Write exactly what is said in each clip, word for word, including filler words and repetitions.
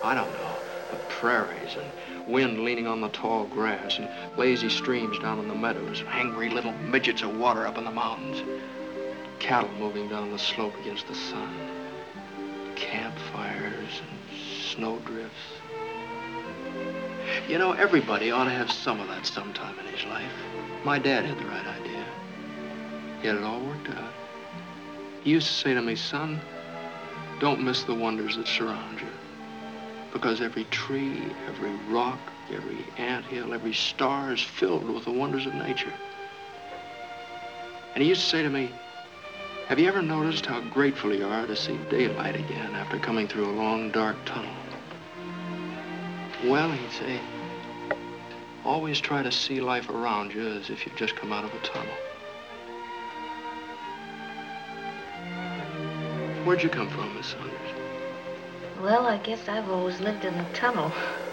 I don't know. The prairies and wind leaning on the tall grass and lazy streams down in the meadows, angry little midgets of water up in the mountains, cattle moving down the slope against the sun, campfires and snowdrifts. You know, everybody ought to have some of that sometime in his life. My dad had the right idea. He had it all worked out. He used to say to me, son, don't miss the wonders that surround you. Because every tree, every rock, every anthill, every star is filled with the wonders of nature. And he used to say to me, have you ever noticed how grateful you are to see daylight again after coming through a long, dark tunnel? Well, he'd say, always try to see life around you as if you've just come out of a tunnel. Where'd you come from, Miss Saunders? Well, I guess I've always lived in a tunnel.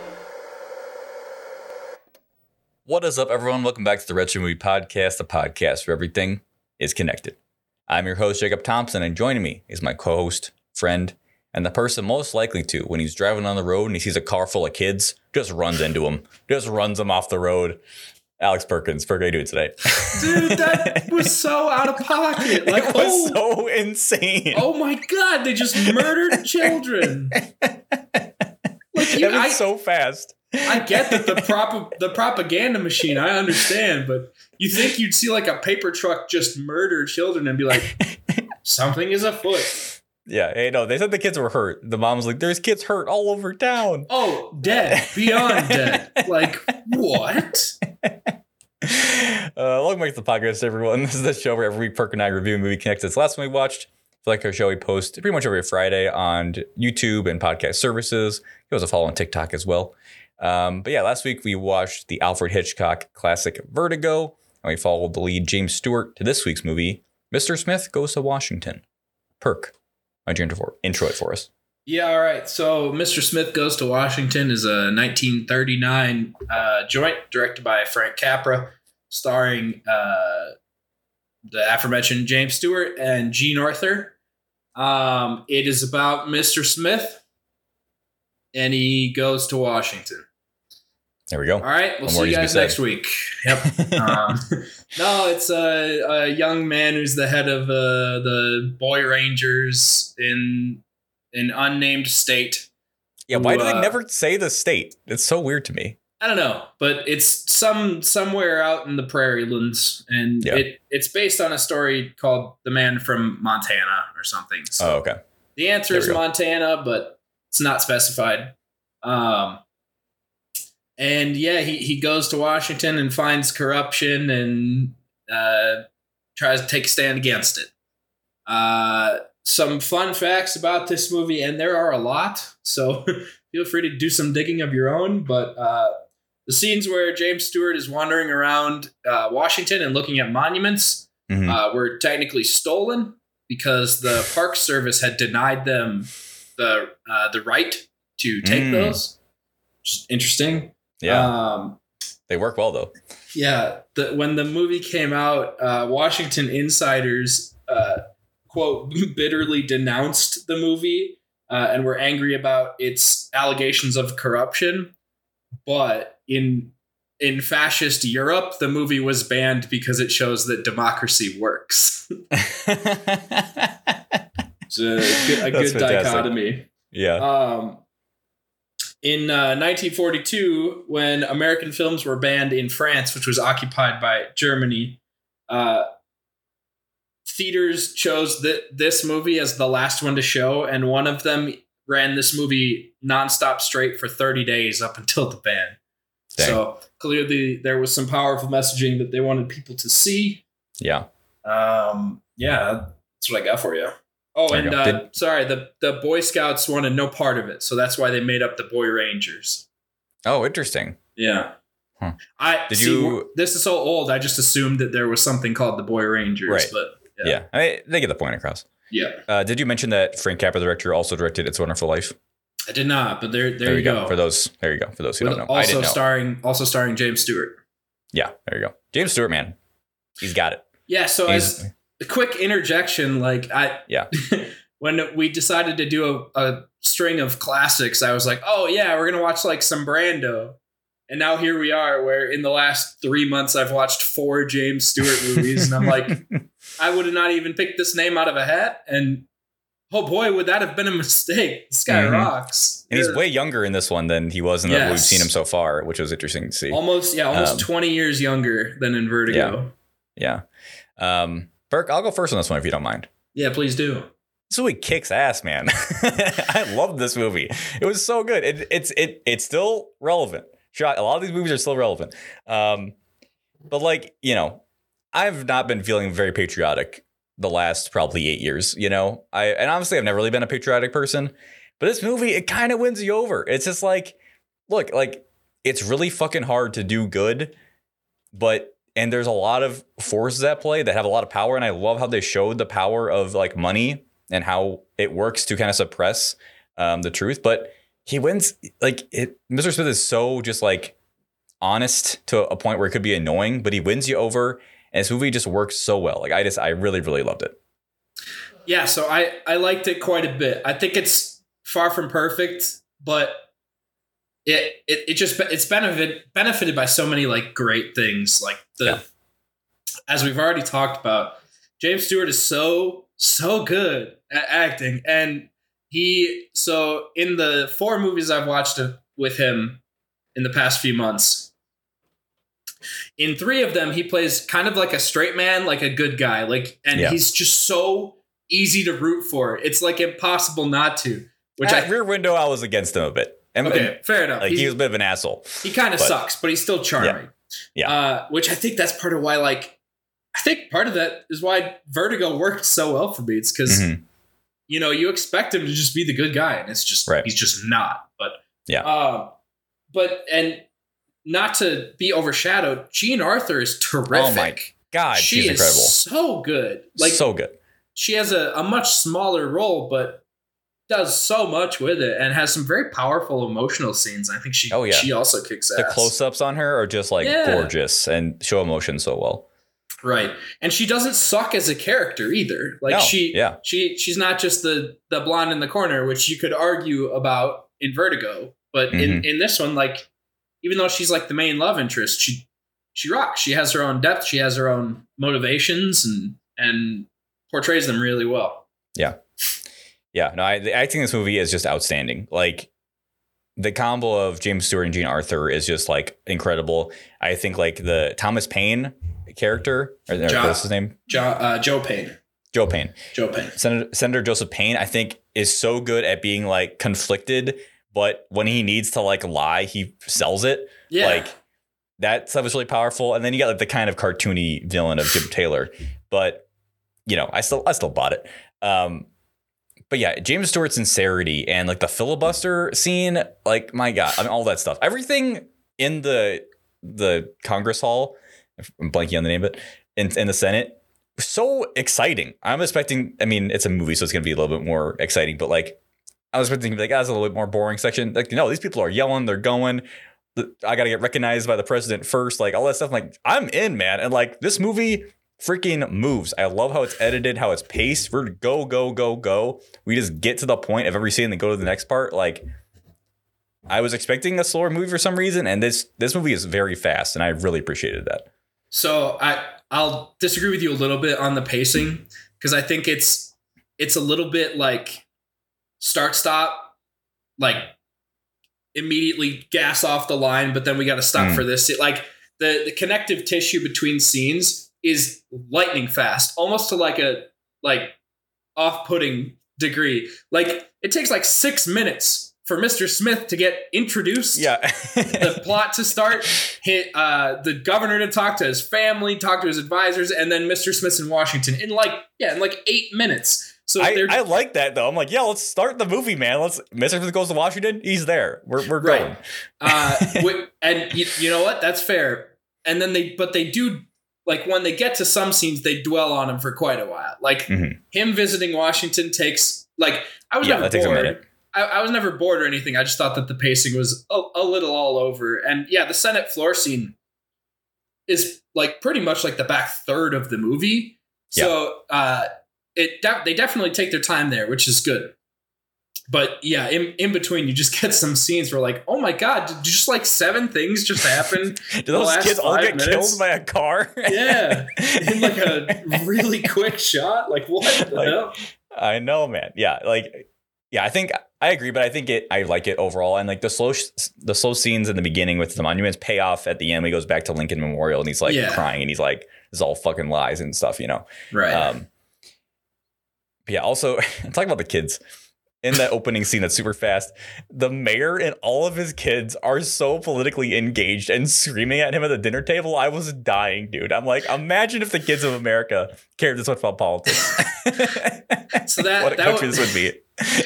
What is up, everyone? Welcome back to the Retro Movie Podcast, the podcast where everything is connected. I'm your host, Jacob Thompson, and joining me is my co-host, friend, and the person most likely to, when he's driving on the road and he sees a car full of kids, just runs into them, just runs them off the road. Alex Perkins, Perk, how you doing today? Dude, that was so out of pocket. Like, it was oh, so insane. Oh my God, they just murdered children. Like, you, it was I, so fast. I get that the prop, the propaganda machine, I understand, but you think you'd see like a paper truck just murder children and be like, something is afoot. Yeah, hey, no, they said the kids were hurt. The mom's like, there's kids hurt all over town. Oh, dead, beyond dead. Like, what? Uh, welcome back to the podcast, everyone. This is the show where every week Perk and I review a movie connected to the last one we watched. If you like our show, we post pretty much every Friday on YouTube and podcast services. Give us a follow on TikTok as well. Um, but yeah, last week we watched the Alfred Hitchcock classic Vertigo, and we followed the lead James Stewart to this week's movie, Mister Smith Goes to Washington. Perk, why don't you intro it for us? Yeah, all right. So Mister Smith Goes to Washington is a nineteen thirty-nine uh, joint directed by Frank Capra, starring uh, the aforementioned James Stewart and Jean Arthur. Um, it is about Mister Smith, and he goes to Washington. There we go. All right, we'll see you guys next week. Yep. um, no, it's a, a young man who's the head of uh, the Boy Rangers in an unnamed state. Yeah, why who, do they uh, never say the state? It's so weird to me. I don't know, but it's some somewhere out in the prairie lands, and yeah. it it's based on a story called The Man from Montana or something. So oh, okay. The answer there is Montana, but it's not specified. Um, and yeah, he, he goes to Washington and finds corruption and uh, tries to take a stand against it. Uh, some fun facts about this movie, and there are a lot, so feel free to do some digging of your own, but uh, the scenes where James Stewart is wandering around uh, Washington and looking at monuments mm-hmm. uh, were technically stolen because the Park Service had denied them the uh, the right to take mm. those. Which is interesting. Yeah. Um, they work well, though. Yeah. The, when the movie came out, uh, Washington insiders, uh, quote, bitterly denounced the movie uh, and were angry about its allegations of corruption. But in in fascist Europe, the movie was banned because it shows that democracy works. It's a good, a good dichotomy. Yeah. Um, in uh, nineteen forty-two, when American films were banned in France, which was occupied by Germany, uh, theaters chose th- this movie as the last one to show, and one of them ran this movie nonstop straight for thirty days up until the ban. Dang. So clearly there was some powerful messaging that they wanted people to see. Yeah. Um, yeah, that's what I got for you. Oh, and uh, Did- sorry, the, the Boy Scouts wanted no part of it, so that's why they made up the Boy Rangers. Oh, interesting. Yeah. Huh. I Did see, you? This is so old. I just assumed that there was something called the Boy Rangers, right. but yeah, yeah. I mean, they get the point across. Yeah. Uh, did you mention that Frank Capra, the director, also directed It's a Wonderful Life? I did not, but there, there, there you you go. go. For those, there you go. For those who With don't know, also I didn't know. starring, also starring James Stewart. Yeah, there you go. James Stewart, man, he's got it. Yeah. So he's, as a quick interjection, like I, yeah. when we decided to do a, a string of classics, I was like, oh yeah, we're gonna watch like some Brando. And now here we are, where in the last three months I've watched four James Stewart movies, and I'm like, I would have not even picked this name out of a hat, and oh boy, would that have been a mistake. This guy mm-hmm. rocks. And he's yeah. way younger in this one than he was in yes. the we've seen him so far, which was interesting to see. Almost, yeah, almost um, twenty years younger than in Vertigo. Yeah. yeah. Um, Burke, I'll go first on this one if you don't mind. Yeah, please do. This movie kicks ass, man. I love this movie. It was so good. It, it's it it's still relevant. Sure, a lot of these movies are still relevant. Um, but like, you know, I've not been feeling very patriotic the last probably eight years, you know, I, and honestly, I've never really been a patriotic person, but this movie, it kind of wins you over. It's just like, look, like it's really fucking hard to do good, but, and there's a lot of forces at play that have a lot of power. And I love how they showed the power of like money and how it works to kind of suppress um, the truth. But he wins, like it, Mister Smith is so just like honest to a point where it could be annoying, but he wins you over. And this movie just works so well. Like I just, I really, really loved it. Yeah, so I, I liked it quite a bit. I think it's far from perfect, but it it, it just it's benefit benefited by so many like great things. Like the yeah. as we've already talked about, James Stewart is so so good at acting, and he so in the four movies I've watched with him in the past few months. In three of them, he plays kind of like a straight man, like a good guy, like, and yeah. he's just so easy to root for. It's like impossible not to. Which At I Rear Window, I was against him a bit. And, okay, fair enough. Like, he was a bit of an asshole. He kind of sucks, but he's still charming. Yeah. yeah. Uh, which I think that's part of why, like, I think part of that is why Vertigo worked so well for me. It's because, mm-hmm. you know, you expect him to just be the good guy, and it's just right. he's just not. But yeah. Uh, but and. Not to be overshadowed, Jean Arthur is terrific. Oh my God, she she's is incredible. So good. Like so good. She has a, a much smaller role, but does so much with it and has some very powerful emotional scenes. I think she oh, yeah. she also kicks ass. The close-ups on her are just like yeah. gorgeous and show emotion so well. Right. And she doesn't suck as a character either. Like no, she yeah. she she's not just the the blonde in the corner, which you could argue about in Vertigo, but mm-hmm. in, in this one, like even though she's like the main love interest, she she rocks. She has her own depth. She has her own motivations and and portrays them really well. Yeah. Yeah. No, I, the acting in this movie is just outstanding. Like the combo of James Stewart and Jean Arthur is just like incredible. I think like the Thomas Paine character, or, or jo- what's his name? Jo- uh, Joe Payne. Joe Payne. Joe Payne. Senator, Senator Joseph Payne, I think, is so good at being like conflicted. But when he needs to like lie, he sells it. Yeah. Like that stuff is really powerful. And then you got like the kind of cartoony villain of Jim Taylor. But you know, I still I still bought it. Um, but yeah, James Stewart's sincerity and like the filibuster scene, like my God, I mean all that stuff. Everything in the the Congress Hall, I'm blanking on the name of it, in, in the Senate, so exciting. I'm expecting, I mean, it's a movie, so it's gonna be a little bit more exciting, but like I was thinking, like, ah, that's a little bit more boring section. Like, no, these people are yelling, they're going. I got to get recognized by the president first, like all that stuff. I'm like, I'm in, man. And like, this movie freaking moves. I love how it's edited, how it's paced. We're go, go, go, go. We just get to the point of every scene and then go to the next part. Like, I was expecting a slower movie for some reason, and this this movie is very fast, and I really appreciated that. So I I'll disagree with you a little bit on the pacing because I think it's it's a little bit like. Start, stop, like immediately gas off the line, but then we got to stop mm. for this. It, like the, the connective tissue between scenes is lightning fast, almost to like a like off-putting degree. Like it takes like six minutes for Mister Smith to get introduced. Yeah, the plot to start, hit uh, the governor to talk to his family, talk to his advisors, and then Mister Smith's in Washington in like yeah, in like eight minutes. So I, I like that though. I'm like, yeah, let's start the movie, man. Let's Mister Smith goes to Washington. He's there. We're we're going. Right. uh, and you, you know what? That's fair. And then they, but they do like when they get to some scenes, they dwell on him for quite a while. Like mm-hmm. him visiting Washington takes like I was yeah, never that takes bored. a minute. I, I was never bored or anything. I just thought that the pacing was a, a little all over. And yeah, the Senate floor scene is like pretty much like the back third of the movie. So. Yeah. uh it de- they definitely take their time there, which is good. But yeah, in, in between, you just get some scenes where like, oh my god, did just like seven things just happen? Did those kids all get minutes? killed by a car? Yeah, in like a really quick shot. Like what the Like, hell? I know, man. Yeah, like, yeah, I think I agree, but I think it. I like it overall, and like the slow, the slow scenes in the beginning with the monuments pay off at the end. When he goes back to Lincoln Memorial and he's like Yeah. crying, and he's like, "This is all fucking lies and stuff," you know. Right. Um, but yeah. Also, talking about the kids. In that opening scene that's super fast, the mayor and all of his kids are so politically engaged and screaming at him at the dinner table. I was dying, dude. I'm like, imagine if the kids of America cared this much about politics. So that what a that country was, this would be.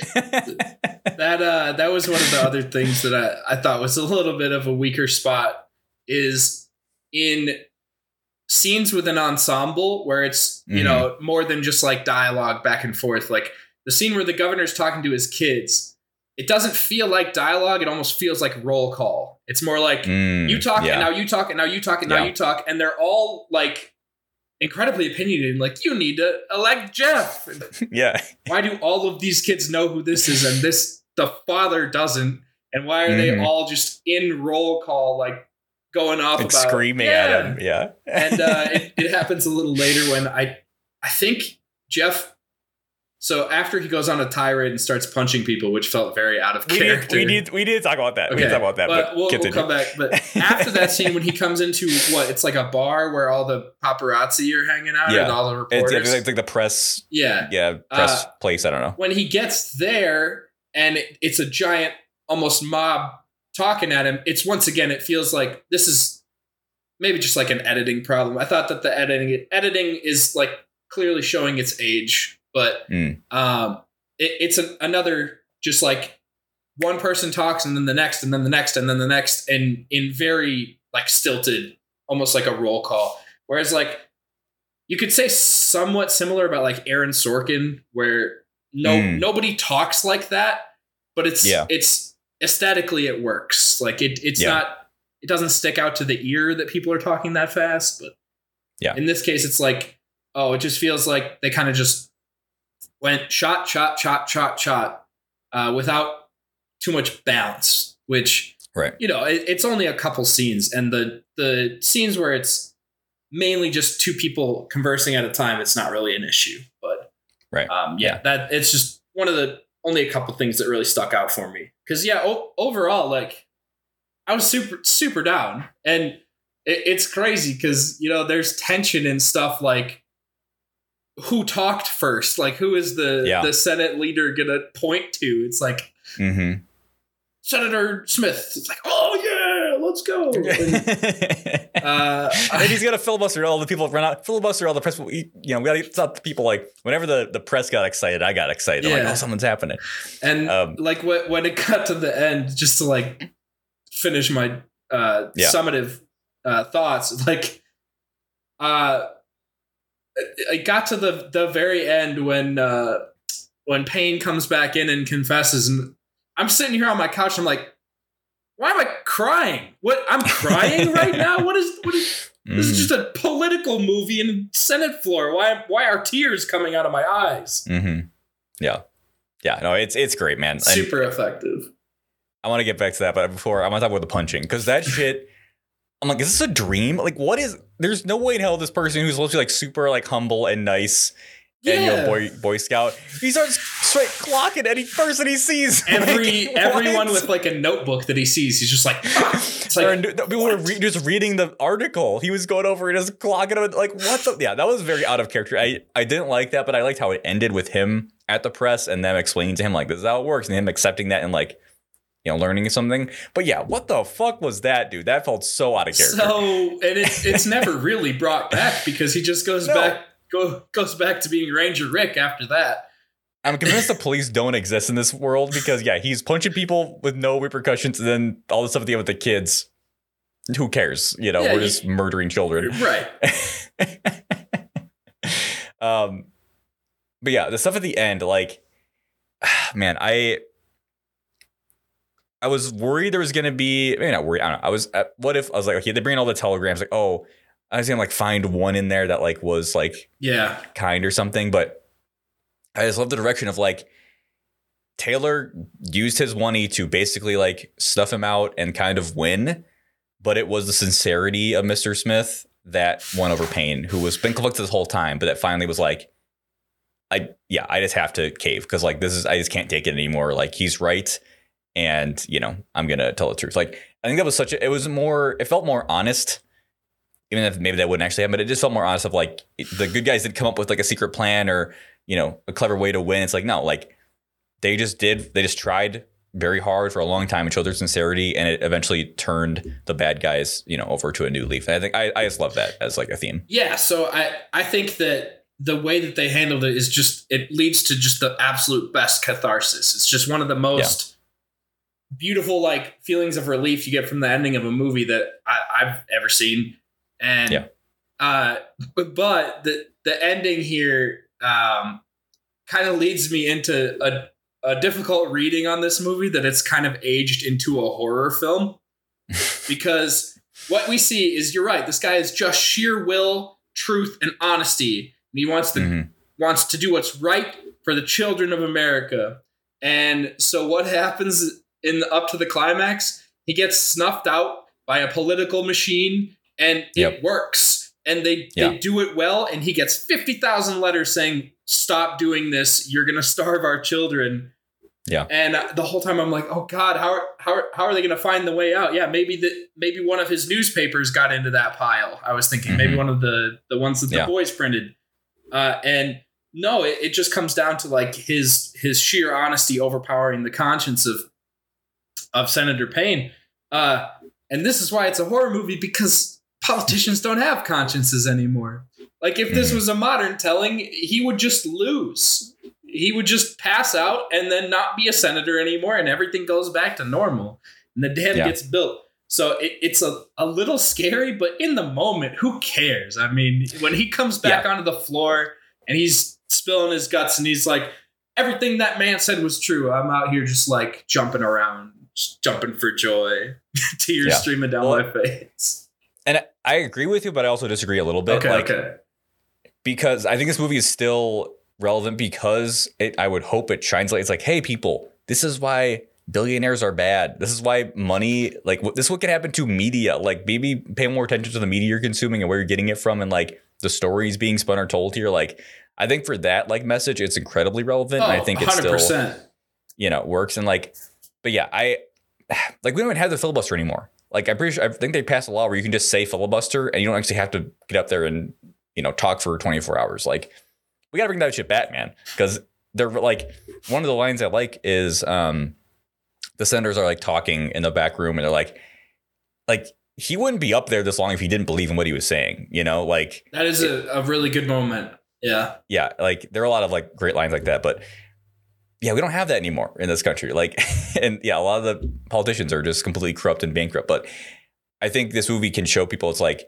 that uh that was one of the other things that I, I thought was a little bit of a weaker spot is in scenes with an ensemble where it's, you Mhm. know, more than just like dialogue back and forth. Like the scene where the governor's talking to his kids, it doesn't feel like dialogue. It almost feels like roll call. It's more like Mm, you talk yeah. and now you talk and now you talk and now Yeah. you talk. And they're all like incredibly opinionated. Like, you need to elect Jeff. Yeah. Why do all of these kids know who this is and this the father doesn't? And why are Mhm. they all just in roll call, like going off Like about screaming yeah. at him. Yeah. And uh, it, it happens a little later when I I think Jeff. So after he goes on a tirade and starts punching people, which felt very out of we character. need, we need we need to talk about that. We need to talk about that. But, But, we'll, we'll continue. come back. But after that scene, when he comes into what it's like a bar where all the paparazzi are hanging out Yeah. and all the It's, reporters. it's like the press. yeah. Yeah, press Uh, place. I don't know. When he gets there and it, it's a giant, almost mob talking at him, it's once again, it feels like this is maybe just like an editing problem. I thought that the editing editing is like clearly showing its age, but Mm. um, it, it's an, another just like one person talks and then the next and then the next and then the next and in very like stilted, almost like a roll call. Whereas like you could say somewhat similar about like Aaron Sorkin, where no Mm. nobody talks like that, but it's Yeah. it's aesthetically it works. Like it it's Yeah. not it doesn't stick out to the ear that people are talking that fast, but Yeah. in this case it's like, oh, it just feels like they kind of just went shot, shot, shot, shot, shot, uh, without too much balance. Which, Right. you know, it, it's only a couple scenes, and the the scenes where it's mainly just two people conversing at a time, it's not really an issue. But Right. um, yeah, Yeah. that it's just one of the only a couple things that really stuck out for me. Because yeah, o- overall, like I was super super down, and it, it's crazy because you know there's tension and stuff like. Who talked first? Like, who is the Yeah. the Senate leader gonna point to? It's like Mm-hmm. Senator Smith. It's like, oh yeah, let's go. And, uh, And then he's gonna filibuster all the people run out, filibuster all the press. You know, we gotta stop the people. Like whenever the, the press got excited, I got excited. I'm Yeah. like, oh, something's happening. and Um, like when when it got to the end, just to like finish my uh, Yeah. summative uh, thoughts, like uh, it, it got to the the very end when uh, when Payne comes back in and confesses, and I'm sitting here on my couch. I'm like, why am I crying? What I'm crying right now? What is what is? This is just a political movie in the Senate floor. Why why are tears coming out of my eyes? Mm-hmm. Yeah, yeah. No, it's it's great, man. And Super effective. I want to get back to that, but before I want to talk about the punching because that shit. I'm like, is this a dream? Like, what is? There's no way in hell this person who's supposed to be like super like humble and nice. And you know, Yeah. boy, boy scout. He starts straight clocking any person he sees. Every Like, everyone what? with like a notebook that he sees, he's just like, it's Or, like no, people were re- just reading the article. He was going over and just clocking them. Like, what the? Yeah, that was very out of character. I, I didn't like that, but I liked how it ended with him at the press and them explaining to him, like, this is how it works. And him accepting that and, like, you know, learning something. But yeah, what the fuck was that, dude? That felt so out of character. so, and it, it's never really brought back because he just goes No. back go, goes back to being Ranger Rick after that. I'm convinced the police don't exist in this world because, yeah, he's punching people with no repercussions and then all the stuff at the end with the kids. Who cares? You know, Yeah, we're you- just murdering children. Right. um, but yeah, the stuff at the end, like, man, I, I was worried there was gonna be, maybe not worried. I don't know. I was, uh, what if I was like, okay, they bring in all the telegrams, like, oh, I was gonna like find one in there that like was like Yeah. kind or something, but I just love the direction of like Taylor used his money to basically like snuff him out and kind of win. But it was the sincerity of Mister Smith that won over Payne, who was been conflicted this whole time, but that finally was like, I yeah, I just have to cave because like this is I just can't take it anymore. Like he's right, and you know I'm gonna tell the truth. Like I think that was such a it was more it felt more honest, even if maybe that wouldn't actually happen. But it just felt more honest of like the good guys did come up with like a secret plan or you know a clever way to win. It's like no, like they just did they just tried very hard for a long time and showed their sincerity, and it eventually turned the bad guys, you know, over to a new leaf. And I think I, I just love that as like a theme. Yeah, so I, I think that the way that they handled it is just it leads to just the absolute best catharsis. It's just one of the most yeah. beautiful like feelings of relief you get from the ending of a movie that I, I've ever seen. And yeah. uh, but, but the the ending here um, kind of leads me into a. a difficult reading on this movie that it's kind of aged into a horror film because what we see is you're right. This guy is just sheer will, truth, and honesty. And he wants to mm-hmm. wants to do what's right for the children of America. And so what happens in the, up to the climax? He gets snuffed out by a political machine and it yep. works. And they, yeah. they do it well. And he gets fifty thousand letters saying, stop doing this. You're going to starve our children. Yeah. And the whole time I'm like, oh God, how, how, how are they going to find the way out? Yeah. Maybe the, maybe one of his newspapers got into that pile. I was thinking mm-hmm. maybe one of the, the ones that the yeah. boys printed. Uh, and no, it, it just comes down to like his, his sheer honesty overpowering the conscience of, of Senator Payne. Uh, and this is why it's a horror movie, because politicians don't have consciences anymore. Like if this was a modern telling, he would just lose. He would just pass out and then not be a senator anymore, and everything goes back to normal. And the dam yeah. gets built. So it, it's a, a little scary, but in the moment, who cares? I mean, when he comes back yeah. onto the floor and he's spilling his guts and he's like, everything that man said was true. I'm out here just like jumping around, just jumping for joy, tears yeah. streaming down well, my face. And I agree with you, but I also disagree a little bit. Okay, like, okay. Because I think this movie is still relevant because it, I would hope it shines light. It's like, hey, people, this is why billionaires are bad. This is why money, like this is what can happen to media. Like maybe pay more attention to the media you're consuming and where you're getting it from and like the stories being spun or told here. Like I think for that like message, it's incredibly relevant. Oh, and I think it one hundred percent. Still, you know, works. And like, but yeah, I like we don't even have the filibuster anymore. Like I'm pretty sure I think they passed a law where you can just say filibuster and you don't actually have to get up there and, you know, talk for twenty-four hours. Like we got to bring that shit back, man. Because they're like, one of the lines I like is um, the senators are like talking in the back room and they're like, like he wouldn't be up there this long if he didn't believe in what he was saying, you know, like that is a, a really good moment. Yeah. Yeah. Like there are a lot of like great lines like that, but yeah, we don't have that anymore in this country. Like, and yeah, a lot of the politicians are just completely corrupt and bankrupt. But I think this movie can show people it's like,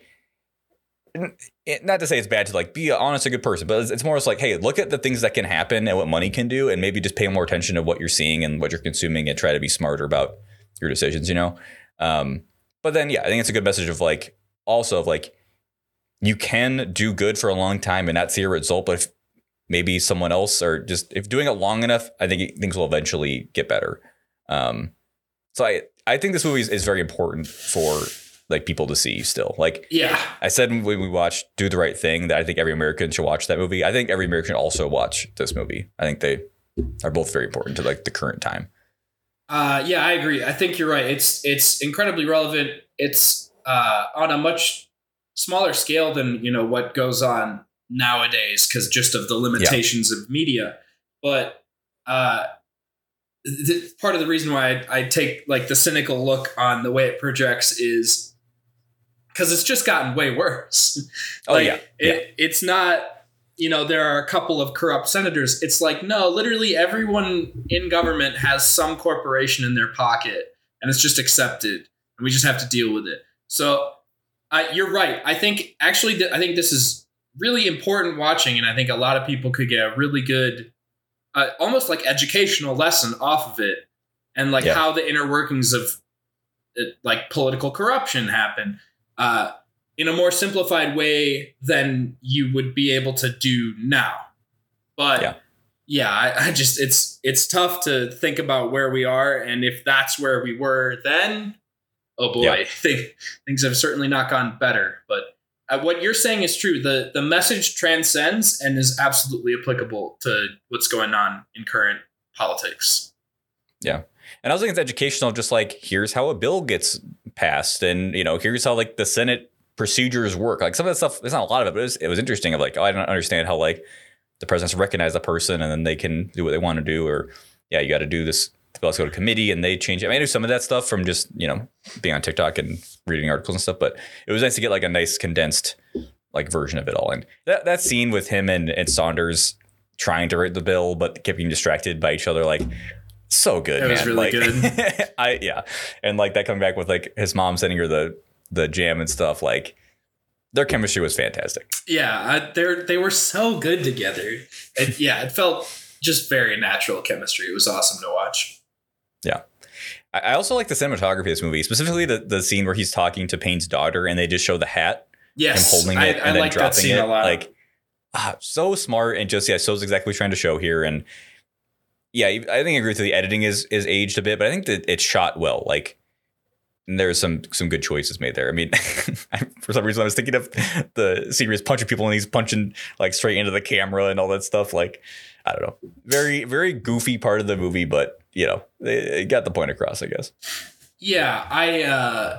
not to say it's bad to like be an honest, a good person, but it's more just like, hey, look at the things that can happen and what money can do, and maybe just pay more attention to what you're seeing and what you're consuming, and try to be smarter about your decisions, you know. Um, but then, yeah, I think it's a good message of like, also of like, you can do good for a long time and not see a result, but if maybe someone else or just if doing it long enough, I think things will eventually get better. Um, so I I think this movie is, is very important for like people to see still. Like, yeah, I said when we watched Do the Right Thing that I think every American should watch that movie. I think every American should also watch this movie. I think they are both very important to like the current time. Uh, yeah, I agree. I think you're right. It's it's incredibly relevant. It's uh, on a much smaller scale than, you know, what goes on nowadays because just of the limitations yeah. of media. But uh, th- part of the reason why I, I take like the cynical look on the way it projects is because it's just gotten way worse. Oh, like, yeah. It, yeah. It's not, you know, there are a couple of corrupt senators. It's like, no, literally everyone in government has some corporation in their pocket and it's just accepted. And we just have to deal with it. So uh, you're right. I think actually, th- I think this is really important watching. And I think a lot of people could get a really good, uh, almost like educational lesson off of it. And like yeah. how the inner workings of uh, like political corruption happen. Uh, in a more simplified way than you would be able to do now. But yeah. yeah, I, I just it's it's tough to think about where we are, and if that's where we were then, oh boy, Yeah. think, things have certainly not gone better. But uh, what you're saying is true. the The message transcends and is absolutely applicable to what's going on in current politics. Yeah. And I was thinking it's educational, just like, here's how a bill gets passed. And, you know, here's how like the Senate procedures work. Like some of that stuff, there's not a lot of it, but it was, it was interesting of like, oh, I don't understand how like the president's recognize the person and then they can do what they want to do. Or, yeah, you got to do this. The bills go to committee and they change it. I mean, I do some of that stuff from just, you know, being on TikTok and reading articles and stuff. But it was nice to get like a nice condensed like version of it all. And that, that scene with him and, and Saunders trying to write the bill, but kept being distracted by each other, like, so good, It man. was really like, good. I yeah, and like that coming back with like his mom sending her the the jam and stuff. Like their chemistry was fantastic. Yeah, I, they they were so good together. It, yeah, it felt just very natural chemistry. It was awesome to watch. Yeah, I, I also like the cinematography of this movie, specifically the the scene where he's talking to Payne's daughter and they just show the hat, Yes, him holding it I, I and then like that dropping scene it. a lot. Like ah, so smart and just yeah, shows exactly what he's trying to show here. And yeah, I think I agree with you. The editing is is aged a bit, but I think that it's shot well. Like there's some some good choices made there. I mean, for some reason I was thinking of the scene where he's punching people and he's punching like straight into the camera and all that stuff. Like I don't know, very very goofy part of the movie, but you know, they, they got the point across, I guess. Yeah, I, uh,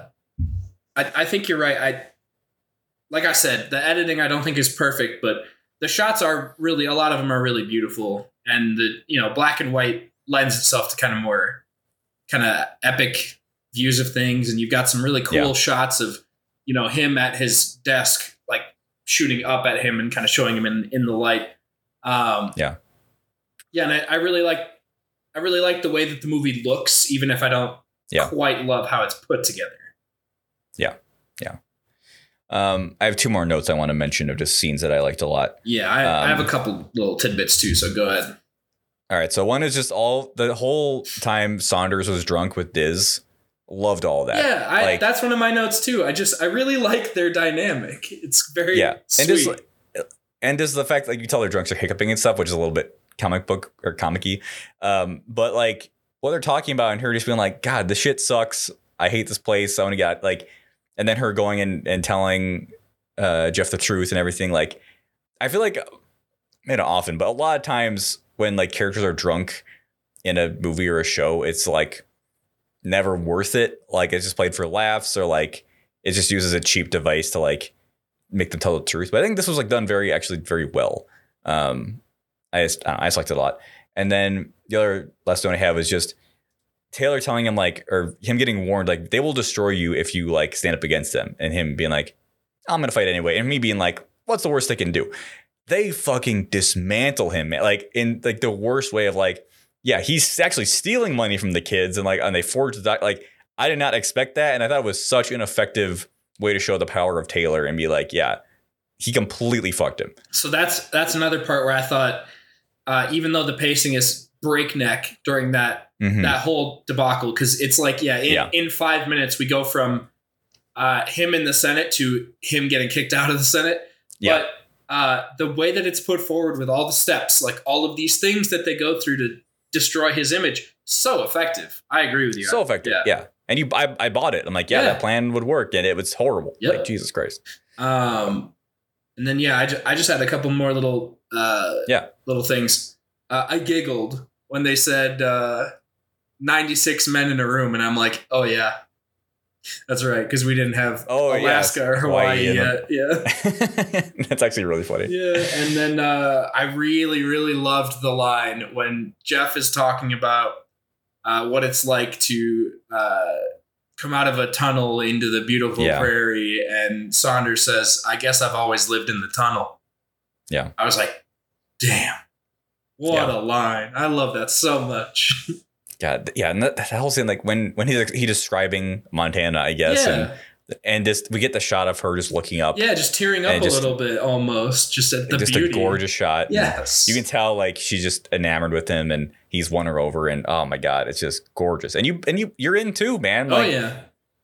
I I think you're right. I like I said, the editing I don't think is perfect, but the shots are really, a lot of them are really beautiful, and the you know black and white lends itself to kind of more kind of epic views of things, and you've got some really cool Yeah. shots of you know him at his desk, like shooting up at him and kind of showing him in in the light. Um, Yeah. yeah, and I, I really like I really like the way that the movie looks, even if I don't Yeah. quite love how it's put together. Um, I have two more notes I want to mention of just scenes that I liked a lot. Yeah, I, I have a Um, couple little tidbits too, so go ahead. All right, so one is just all the whole time Saunders was drunk with Diz. Loved all that. Yeah, I, Like- that's one of my notes too. I just I really like their dynamic. It's very Yeah, and sweet. just and just the fact like you tell their drunks are hiccuping and stuff, which is a little bit comic book or comic-y. Um, but like what they're talking about and her just being like, God, this shit sucks. I hate this place. I want to get like, and then her going and, and telling uh, Jeff the truth and everything. Like, I feel like, not often, but a lot of times when like characters are drunk in a movie or a show, it's like never worth it. Like it's just played for laughs or like it's just used as a cheap device to like make them tell the truth. But I think this was like done very, actually very well. Um, I just, I, don't know, I just liked it a lot. And then the other last one I have is just Taylor telling him like, or him getting warned, like they will destroy you if you like stand up against them, and him being like, I'm going to fight anyway. And me being like, what's the worst they can do? They fucking dismantle him, man. Like in like the worst way of like, yeah, he's actually stealing money from the kids and like, and they forged the doc- like, I did not expect that. And I thought it was such an effective way to show the power of Taylor and be like, yeah, he completely fucked him. So that's that's another part where I thought, uh, even though the pacing is breakneck during that Mhm. that whole debacle, because it's like, yeah in, Yeah. in five minutes we go from uh, him in the Senate to him getting kicked out of the Senate. Yeah. But uh, the way that it's put forward with all the steps, like all of these things that they go through to destroy his image, so effective. I agree with you. So effective. Yeah. Yeah. And you, I, I bought it. I'm like, yeah, Yeah. that plan would work. And it was horrible. Yeah. Like, Jesus Christ. Um, and then yeah, I, ju- I just had a couple more little uh, Yeah. little things. Uh, I giggled when they said uh, ninety-six men in a room, and I'm like, oh yeah, that's right, because we didn't have Oh, Alaska yes. or Hawaii, Hawaii yet. and- Yeah, That's actually really funny. yeah. And then uh, I really, really loved the line when Jeff is talking about uh, what it's like to uh, come out of a tunnel into the beautiful Yeah. prairie, and Saunders says, "I guess I've always lived in the tunnel." Yeah. I was like, damn, what Yeah. a line. I love that so much. God, yeah, and that, that whole scene, like when when he's he describing Montana, I guess, yeah. and and just we get the shot of her just looking up, yeah, just tearing up And a just- little bit almost, just at the just beauty. a gorgeous shot. Yes. You can tell like she's just enamored with him, and he's won her over, and oh my God, it's just gorgeous. And you and you you're in too, man. Oh Like, yeah.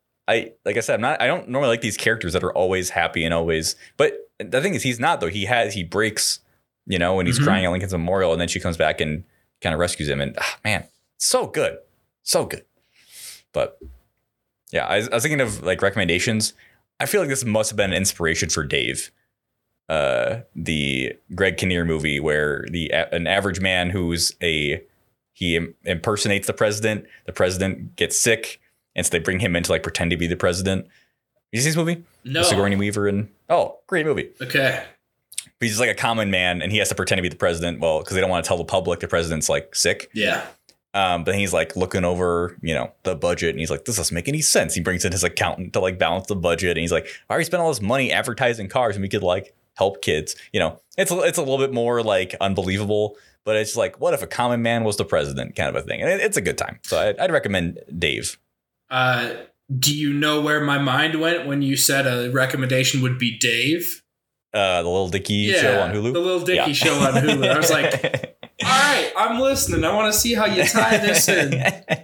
I like I said, I'm not. I don't normally like these characters that are always happy and always. But the thing is, he's not though. He has he breaks you know, and he's Mhm. crying at Lincoln's memorial, and then she comes back and kind of rescues him. And ah, man, so good. So good. But yeah, I, I was thinking of like recommendations. I feel like this must have been an inspiration for Dave. Uh, the Greg Kinnear movie where the an average man who's a he im- impersonates the president. The president gets sick, and so they bring him in to like pretend to be the president. You see this movie? No. With Sigourney Weaver and oh, great movie. Okay. But he's just like a common man, and he has to pretend to be the president. Well, because they don't want to tell the public the president's like sick. Yeah. Um, but he's like looking over, you know, the budget, and he's like, "This doesn't make any sense." He brings in his accountant to like balance the budget, and he's like, "Why are we spending all this money advertising cars when we could like help kids?" You know, it's a, it's a little bit more like unbelievable, but it's like, what if a common man was the president, kind of a thing, and it, it's a good time. So I'd, I'd recommend Dave. Uh, do you know where my mind went when you said a recommendation would be Dave? Uh, the Little Dicky Yeah, show on Hulu. the Little Dicky Yeah. show on Hulu. I was like, all right, I'm listening. I want to see how you tie this in.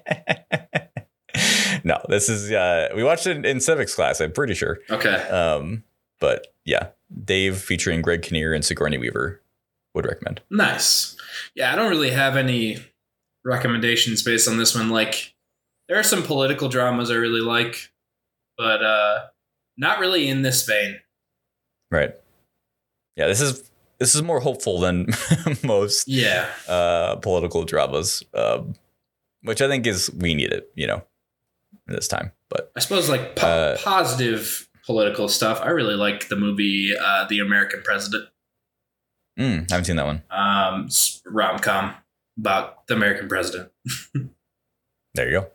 No, this is uh, we watched it in civics class. I'm pretty sure. Okay. Um, but yeah, Dave featuring Greg Kinnear and Sigourney Weaver would recommend. Nice. Yeah, I don't really have any recommendations based on this one. Like, there are some political dramas I really like, but uh, not really in this vein. Right. Yeah, this is this is more hopeful than most Yeah. uh, political dramas, um, which I think is we need it, you know, this time. But I suppose like po- Uh, positive political stuff. I really like the movie uh, The American President. mm, I haven't seen that one. Um, it's rom-com about the American president. There you go.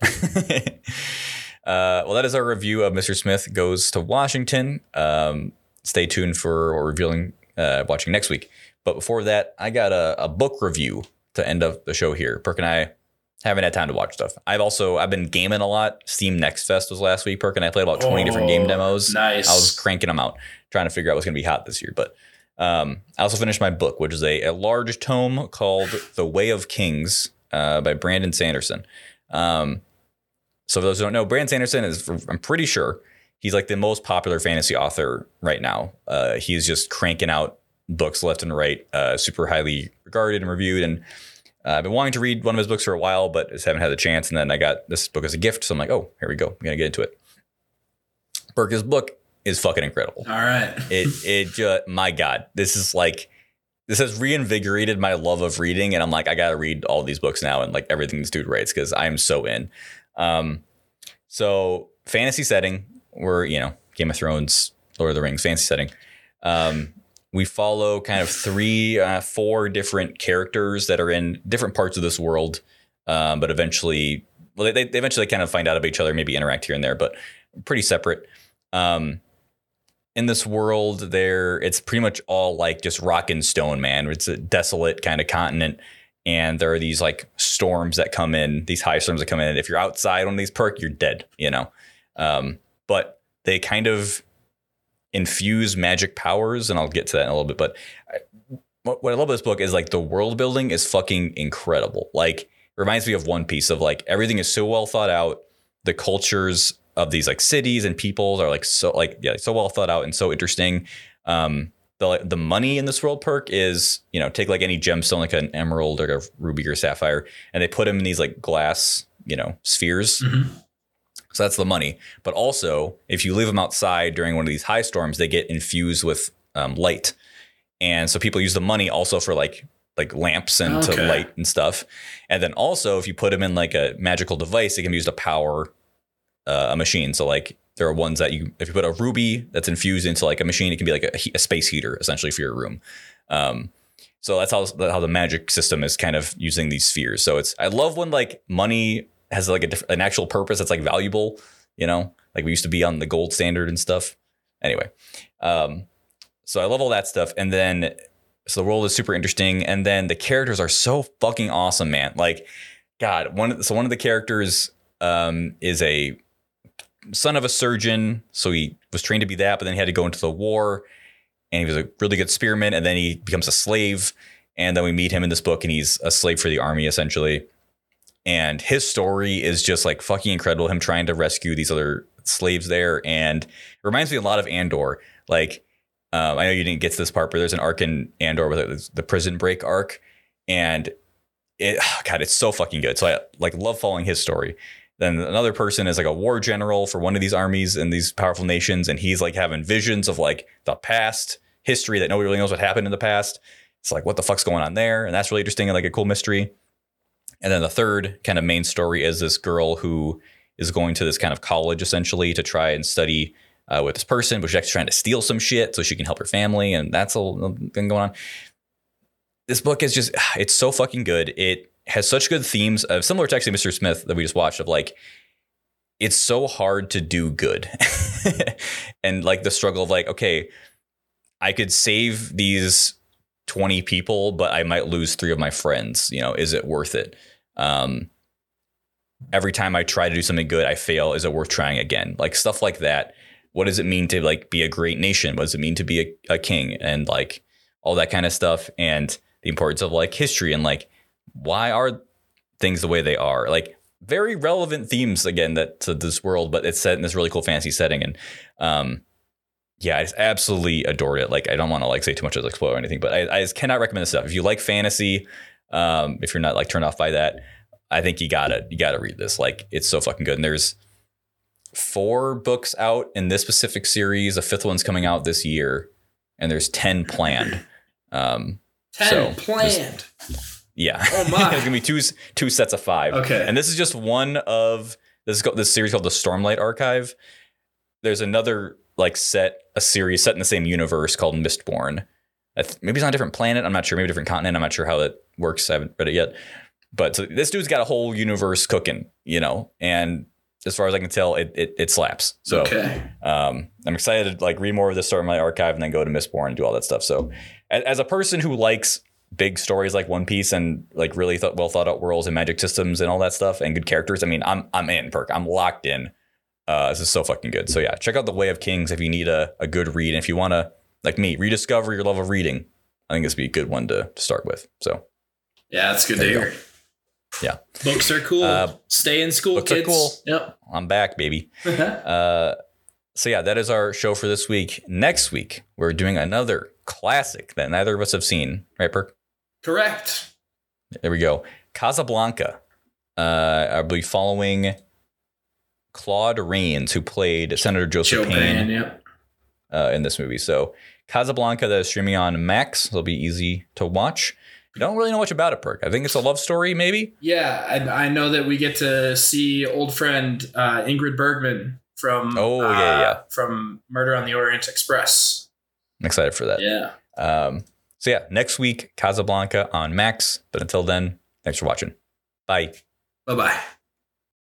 uh, well, that is our review of Mister Smith Goes to Washington. Um, stay tuned for or revealing uh, watching next week. But before that, I got a, a book review to end up the show here. Perk and I haven't had time to watch stuff. I've also I've been gaming a lot. Steam Next Fest was last week. Perk and I played about twenty Oh, different game demos. nice. I was cranking them out, trying to figure out what's going to be hot this year. But um, I also finished my book, which is a, a large tome called The Way of Kings uh, by Brandon Sanderson. Um, so for those who don't know, Brandon Sanderson is, I'm pretty sure, he's like the most popular fantasy author right now. Uh, he's just cranking out books left and right, uh, super highly regarded and reviewed. And uh, I've been wanting to read one of his books for a while, but just haven't had the chance. And then I got this book as a gift. So I'm like, oh, here we go. I'm going to get into it. Burke's book is fucking incredible. All right. It, it just, my God, this is like, this has reinvigorated my love of reading. And I'm like, I got to read all these books now and like everything this dude writes because I'm so in. Um, so fantasy setting, we're, you know, Game of Thrones, Lord of the Rings, fantasy setting. Um, we follow kind of three, uh, four different characters that are in different parts of this world. Um, but eventually, well, they, they eventually kind of find out about each other, maybe interact here and there, but pretty separate. Um, in this world there, it's pretty much all like just rock and stone, man. It's a desolate kind of continent. And there are these like storms that come in, these high storms that come in. And if you're outside on these perk, you're dead, you know? Um, but they kind of infuse magic powers, and I'll get to that in a little bit. But I, what, what I love about this book is like the world building is fucking incredible. Like it reminds me of One Piece of like everything is so well thought out. The cultures of these like cities and peoples are like so like yeah so well thought out and so interesting. Um, the the money in this world perk is, you know, take like any gemstone like an emerald or a ruby or sapphire, and they put them in these like glass, you know, spheres. Mm-hmm. So that's the money. But also, if you leave them outside during one of these high storms, they get infused with um, light, and so people use the money also for like like lamps and Okay. to light and stuff. And then also, if you put them in like a magical device, it can be used to power uh, a machine. So like there are ones that you, if you put a ruby that's infused into like a machine, it can be like a, a space heater essentially for your room. Um, so that's how how the magic system is kind of using these spheres. So it's, I love when like money has like a diff- an actual purpose that's like valuable, you know, like we used to be on the gold standard and stuff. Anyway, um, so I love all that stuff. And then, so the world is super interesting. And then the characters are so fucking awesome, man. Like, God, one of, so one of the characters um, is a son of a surgeon. So he was trained to be that, but then he had to go into the war, and he was a really good spearman. And then he becomes a slave. And then we meet him in this book, and he's a slave for the army, essentially. And his story is just like fucking incredible. Him trying to rescue these other slaves there. And it reminds me a lot of Andor. Like, Um, I know you didn't get to this part, but there's an arc in Andor with it, the prison break arc, and it, oh God, it's so fucking good. So I like love following his story. Then another person is like a war general for one of these armies in these powerful nations, and he's like having visions of like the past history that nobody really knows what happened in the past. It's like, what the fuck's going on there? And that's really interesting and like a cool mystery. And then the third kind of main story is this girl who is going to this kind of college essentially to try and study uh, with this person, but she's actually trying to steal some shit so she can help her family. And that's a little thing going on. This book is just, it's so fucking good. It has such good themes of similar to actually Mister Smith that we just watched of like, it's so hard to do good. And like the struggle of like, okay, I could save these twenty people, but I might lose three of my friends. You know, is it worth it? Um, every time I try to do something good, I fail. Is it worth trying again? Like stuff like that. What does it mean to like be a great nation? What does it mean to be a, a king? And like all that kind of stuff. And the importance of like history and like, why are things the way they are? Like very relevant themes again that to this world, but it's set in this really cool fantasy setting. And um, yeah, I just absolutely adored it. Like I don't want to like say too much as like spoil or anything, but I, I just cannot recommend this stuff. If you like fantasy, um, if you're not like turned off by that, I think you gotta you gotta read this. Like it's so fucking good. And there's four books out in this specific series. A fifth one's coming out this year, and there's ten planned. Um, ten so planned. Just, yeah. Oh my. There's gonna be two two sets of five. Okay. And this is just one of this is this series called the Stormlight Archive. There's another like set a series set in the same universe called Mistborn. Maybe it's on a different planet. I'm not sure. Maybe a different continent. I'm not sure how that works. I haven't read it yet. But so this dude's got a whole universe cooking, you know, and as far as I can tell, it it, it slaps. So okay. um, I'm excited to like read more of this, start my archive, and then go to Mistborn and do all that stuff. So as, as a person who likes big stories like One Piece and like really th- well thought out worlds and magic systems and all that stuff and good characters, I mean, I'm I'm in, Perk. I'm locked in. Uh, this is so fucking good. So yeah, check out The Way of Kings if you need a, a good read. And if you want to, like me, rediscover your love of reading, I think this would be a good one to, to start with. So yeah, that's good to hear. Go. Yeah. Books are cool. Uh, Stay in school, books kids. Are cool. Yep. I'm back, baby. uh, so yeah, that is our show for this week. Next week, we're doing another classic that neither of us have seen. Right, Perk? Correct. There we go. Casablanca. Uh, I'll be following Claude Rains, who played Senator Joseph Joe Payne Pan, yep. uh, in this movie. So Casablanca, that is streaming on Max. It'll be easy to watch. You don't really know much about it, Perk. I think it's a love story, maybe. Yeah, I, I know that we get to see old friend uh, Ingrid Bergman from oh uh, yeah yeah from Murder on the Orient Express. I'm excited for that. Yeah. Um, so yeah, next week Casablanca on Max. But until then, thanks for watching. Bye. Bye bye.